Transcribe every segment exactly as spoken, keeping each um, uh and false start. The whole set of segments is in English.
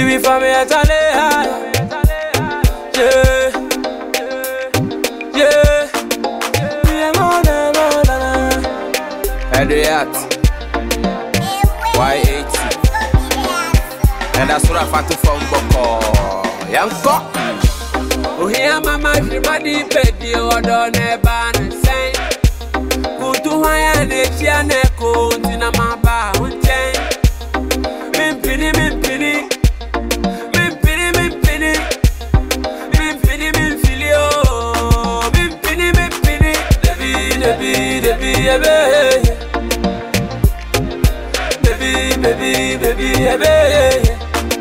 She be for me at a yeah, yeah. Edriat Y eighty, and that's what I found to from Boko. Yanko. Oh, here, Mama, she body petty, or don't ever say. Go to my and it's your neck, oh, in a mamba, would change. Mimpini, mimpini, mimpini, mimpini, mimpini, mimpini, oh, mimpini, mimpini, the bee, the bee, the bee, the bee. Baby, baby, baby, baby, baby,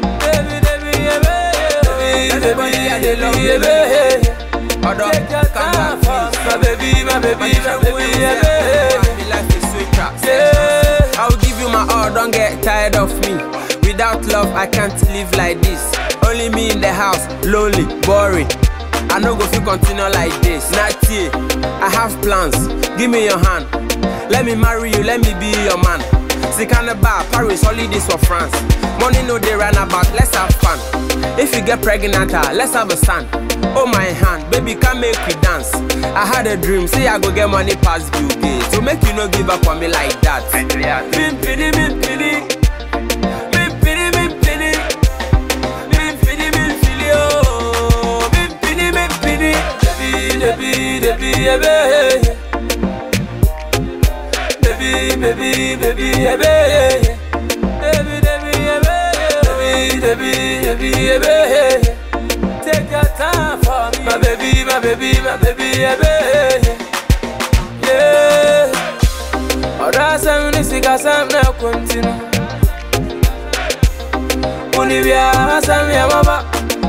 baby, baby, baby, take your time for my baby, my baby, my baby, baby. Life is sweet tracks. I'll give you my all, don't get tired of me. Without love, I can't live like this. Only me in the house, lonely, boring. I no go feel continue like this. Not here, I have plans. Give me your hand. Let me marry you, let me be your man. Bar, Paris, holidays for France. Money no they run about, let's have fun. If you get pregnant, uh, let's have a son. Oh my hand, baby, come make we dance. I had a dream, say I go get money past Bill Gates. So make you no give up on me like that. Mimpini, mimpini, mimpini, mimpini, mimpini, mimpini, oh, mimpini, mimpini, baby, baby, baby, baby. Baby, baby, baby, baby, baby, baby, baby, baby, baby, take your time for me, my baby, my baby, my baby, baby, yeah. Ora samni sika samna continue. Unibia samya mama.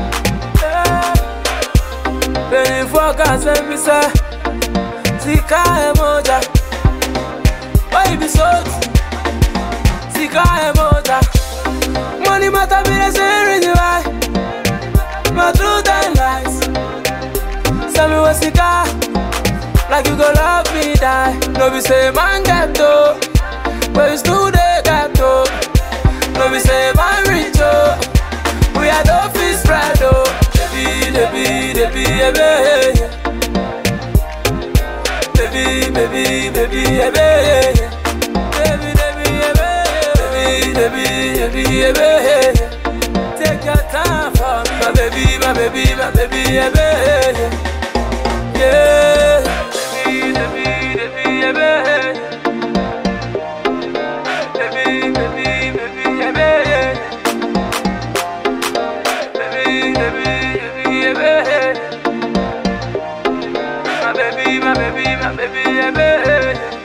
Beni foka sambisa. Sika emoja. Baby so Sika emoja. Money matter be the same reason why. My truth and lies. Tell me what Sika. Like you go love me die. No be say man get to, but you still they got to. No be say man rich oh, we are the fish spread oh. Baby, baby, baby, baby, baby, baby, baby, baby. Baby, baby, baby, take your time for me, my baby, my baby, my baby, baby, yeah. Baby, baby, baby, baby, baby, baby, baby, baby, baby, baby, baby, my baby, my baby, my baby, baby.